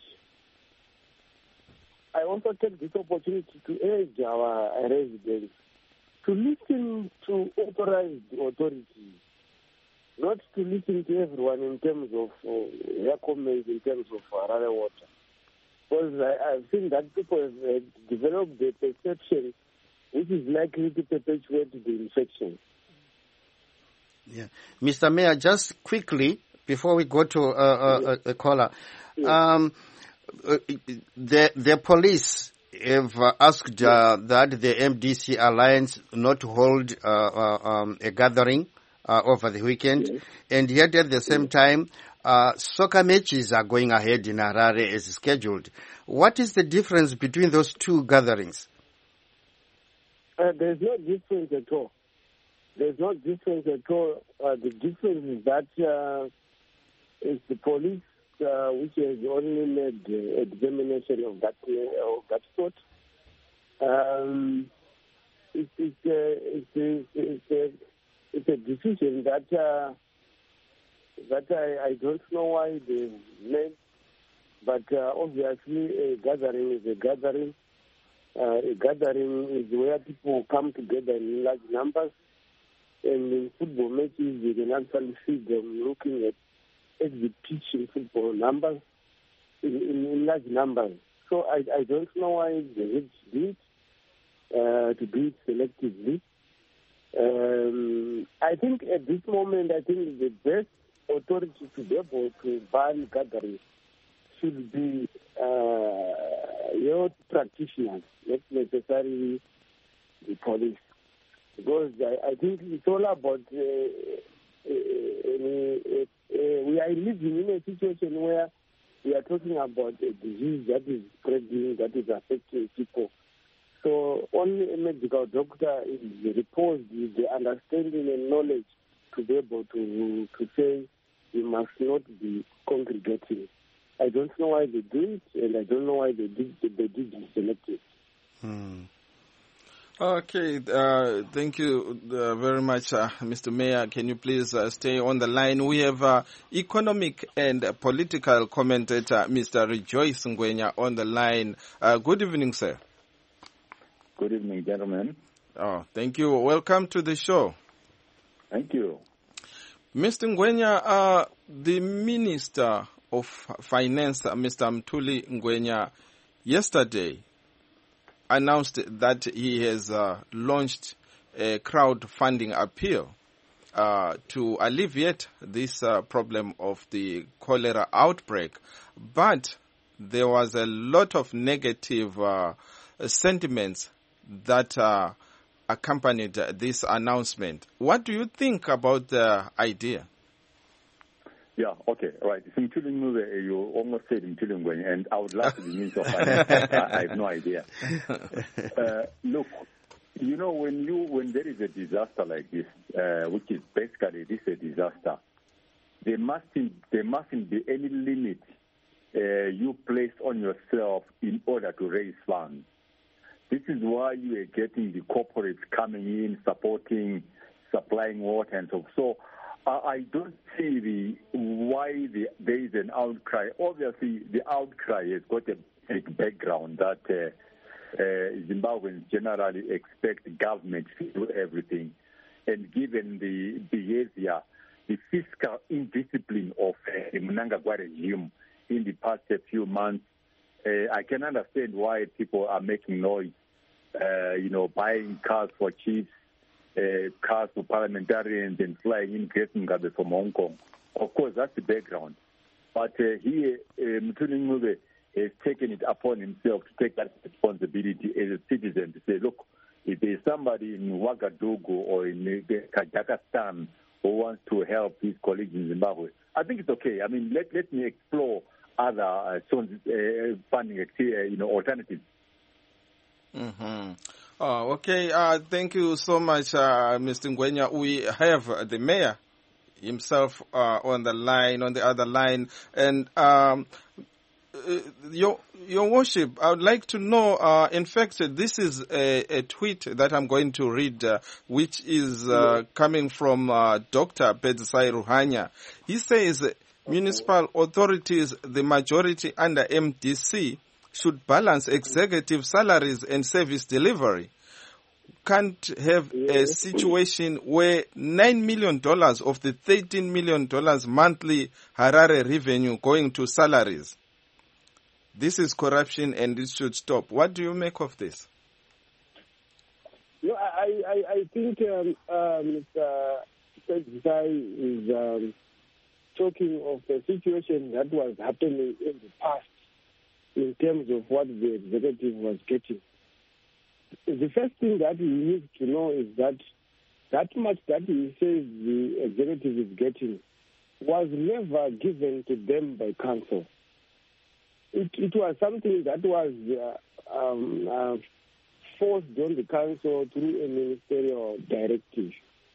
urge our residents to listen to authorized authorities, not to listen to everyone in terms of their comments in terms of Harare water. Because I've seen that people have developed the perception which is likely to perpetuate the infection. Yeah. Mr. Mayor, just quickly, before we go to a caller, the police have asked that the MDC Alliance not hold a gathering over the weekend, yes. And yet at the same time, soccer matches are going ahead in Harare as scheduled. What is the difference between those two gatherings? There's no difference at all. The difference is that it's the police which has only made the examination of that sort. It's a decision that I don't know why they made, but obviously a gathering is a gathering. A gathering is where people come together in large numbers, and in football matches you can actually see them looking at the pitch in football numbers in large numbers. So I don't know why they had to do it, selectively. I think at this moment, the best authority to be able to ban gatherings should be your practitioners, not necessarily the police. Because I think it's all about we are living in a situation where we are talking about a disease that is spreading, that is affecting people. So only a medical doctor is reposed with the understanding and knowledge to be able to say you must not be congregating. I don't know why they do it, and I don't know why they did select it. Okay, thank you very much, Mr. Mayor. Can you please stay on the line? We have economic and political commentator, Mr. Rejoice Ngwenya, on the line. Good evening, sir. Good evening, gentlemen. Oh, thank you. Welcome to the show. Thank you. Mr. Ngwenya, the Minister of Finance, Mr. Mthuli Ngwenya, yesterday announced that he has launched a crowdfunding appeal to alleviate this problem of the cholera outbreak. But there was a lot of negative sentiments that accompanied this announcement. What do you think about the idea? Yeah, okay, right. You almost said Mthuli, and I would like to be Minister of Finance. I have no idea. Look, you know, when there is a disaster like this, which is basically a disaster, there mustn't be any limit you place on yourself in order to raise funds. This is why you are getting the corporates coming in, supporting supplying water and so forth. So I don't see why there is an outcry. Obviously, the outcry has got a background that Zimbabweans generally expect government to do everything. And given the behavior, the fiscal indiscipline of the Mnangagwa regime in the past few months, I can understand why people are making noise, buying cars for chiefs, cars for parliamentarians, and flying in Grace Mugabe from Hong Kong. Of course, that's the background. But here, Mthuli Ncube has taken it upon himself to take that responsibility as a citizen to say, look, if there's somebody in Ouagadougou or in Kazakhstan who wants to help his colleagues in Zimbabwe, I think it's okay. I mean, let me explore other funding alternatives. Mm-hmm. Oh, okay. Thank you so much, Mr. Ngwenya. We have the mayor himself on the other line, and Your Worship, I would like to know, in fact, this is a tweet that I'm going to read, which is coming from Dr. Pedzisai Ruhanya. He says, municipal authorities, the majority under MDC, should balance executive salaries and service delivery. Can't have a situation where $9 million of the $13 million monthly Harare revenue going to salaries. This is corruption and it should stop. What do you make of this? No, I think Mr. Pedzisai is talking of the situation that was happening in the past in terms of what the executive was getting. The first thing that we need to know is that much that he says the executive is getting was never given to them by council. It was something that was forced on the council through a ministerial directive.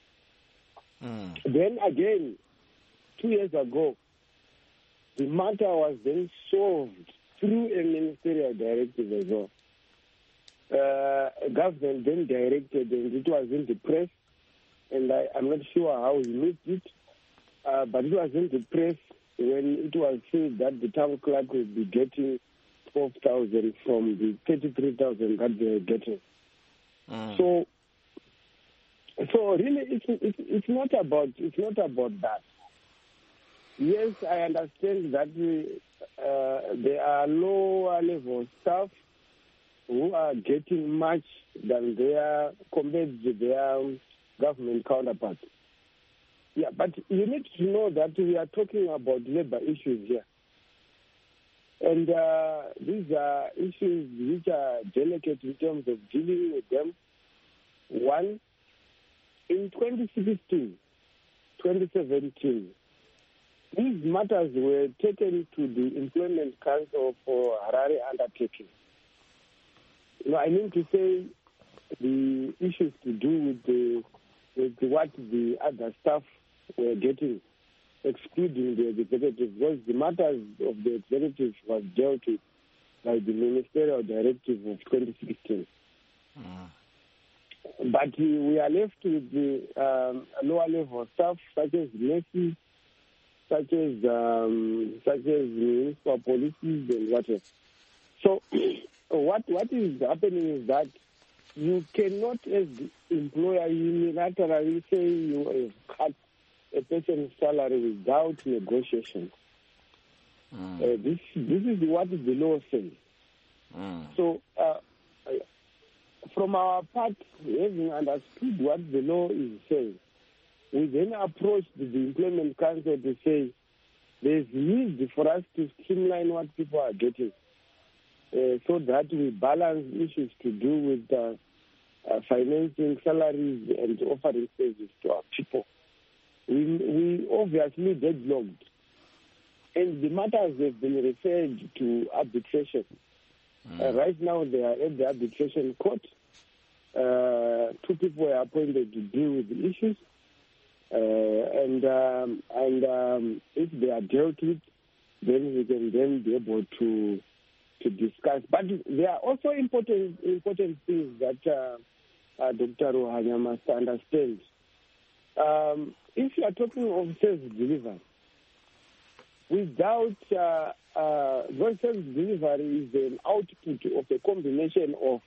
Then again, 2 years ago, the matter was then solved through a ministerial directive as well. Government then directed, and it was in the press, and I'm not sure how he missed it, but it was in the press when it was said that the town clerk will be getting 12,000 from the 33,000 that they are getting. So really, it's not about that. Yes, I understand that there are lower level staff who are getting much than compared to their government counterparts. Yeah, but you need to know that we are talking about labor issues here. And these are issues which are delicate in terms of dealing with them. One, in 2016, 2017, these matters were taken to the Employment Council for Harare undertaking. I mean to say the issues to do with what the other staff were getting, excluding the executive, because the matters of the executive was dealt with by the ministerial directive of 2016. But we are left with the lower level staff, such as nurses, such as municipal policies and whatever. So what is happening is that you cannot, as the employer, unilaterally say you have cut a person's salary without negotiation. This is what the law says. So from our part, having understood what the law is saying, we then approached the Employment Council to say there's need for us to streamline what people are getting so that we balance issues to do with financing salaries and offering services to our people. We obviously deadlocked, and the matters have been referred to arbitration. Right now, they are at the arbitration court. 2 people were appointed to deal with the issues, and if they are dealt with, then we can then be able to discuss. But there are also important things that Dr. Ruhanya must understand. if you are talking of service delivery, without those service delivery is an output of a combination of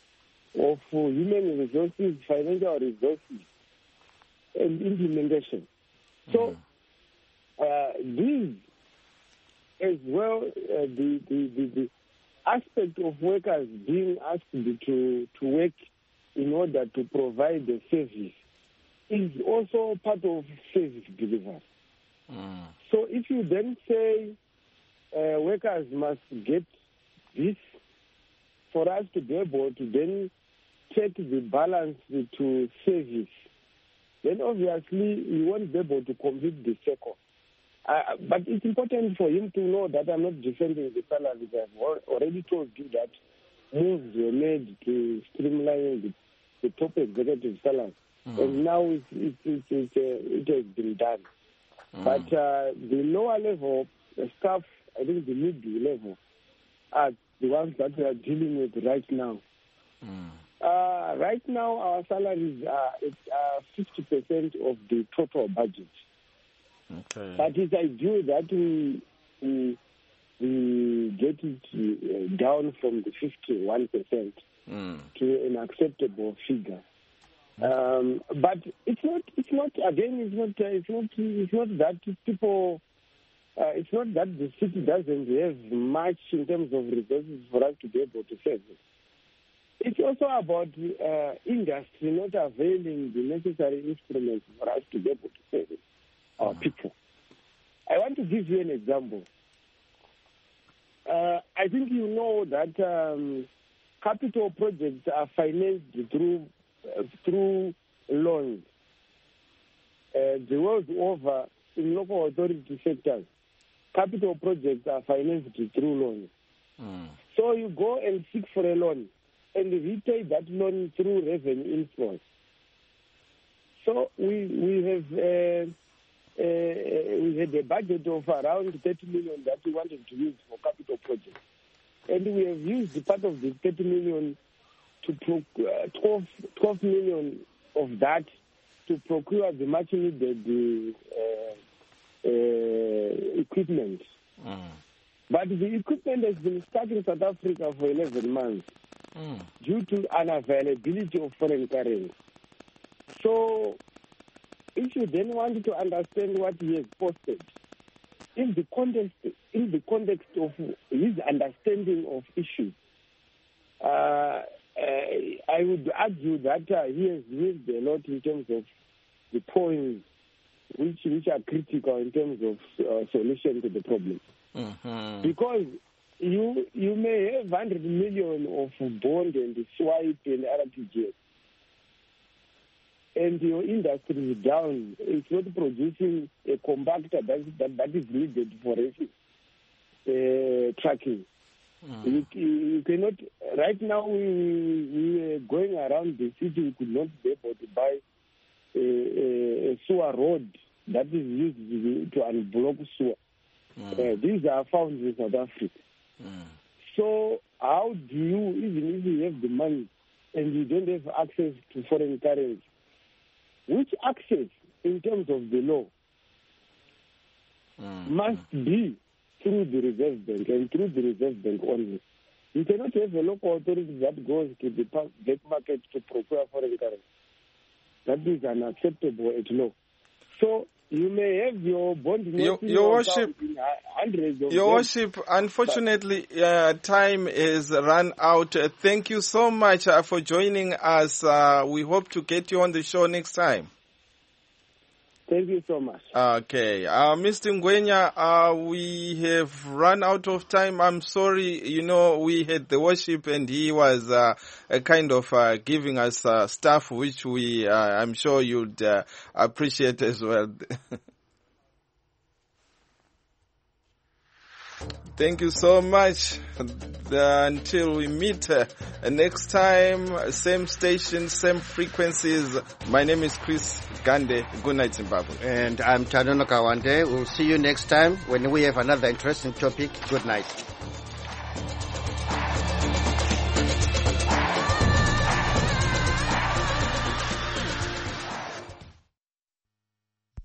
human resources, financial resources, and implementation. So these, as well, the aspect of workers being asked to work in order to provide the service is also part of service delivery. So if you then say workers must get this for us to be able to then take the balance to service, then obviously you won't be able to complete the circle. But it's important for him to know that I'm not defending the salaries. I've already told you that moves were made to streamline the top executive salary, and now it has been done. But the lower level staff, I think the mid level, are the ones that we are dealing with right now. Right now, our salaries are at 50% of the total budget. Okay. But it's ideal that we get it down from the 51% to an acceptable figure. But it's not that people. It's not that the city doesn't have much in terms of resources for us to be able to serve it. It's also about industry not availing the necessary instruments for us to be able to serve our people. I want to give you an example. I think you know that capital projects are financed through loans. The world over, in local authority sectors, capital projects are financed through loans. So you go and seek for a loan and repay that loan through revenue inflows. So we had a budget of around 30 million that we wanted to use for capital projects. And we have used part of the 30 million to 12 million of that to procure the much needed equipment. But the equipment has been stuck in South Africa for 11 months due to unavailability of foreign currency. So if you then want to understand what he has posted, in the context of his understanding of issues, I would argue that he has missed a lot in terms of the points which are critical in terms of solution to the problem. Because you may have 100 million of bond and swipe and RTGS, and your industry is down. It's not producing a compactor that is needed for tracking. You cannot. Right now, we are going around the city. We could not be able to buy a sewer road that is used to unblock sewer. These are found in South Africa. So how do you, even if you have the money and you don't have access to foreign currency, which access in terms of the law must be through the Reserve Bank and through the Reserve Bank only. You cannot have a local authority that goes to the black market to procure foreign currency. That is unacceptable at law. So you may have your bond Your Worship, Your Worship, unfortunately, time is run out. Thank you so much for joining us. We hope to get you on the show next time. Thank you so much. Okay. Mr. Ngwenya, we have run out of time. I'm sorry. You know, we had the worship and he was kind of giving us stuff which I'm sure you'd appreciate as well. Thank you so much. Until we meet next time, same station, same frequencies. My name is Chris Gande. Good night, Zimbabwe. And I'm Tanono Kawande. We'll see you next time when we have another interesting topic. Good night.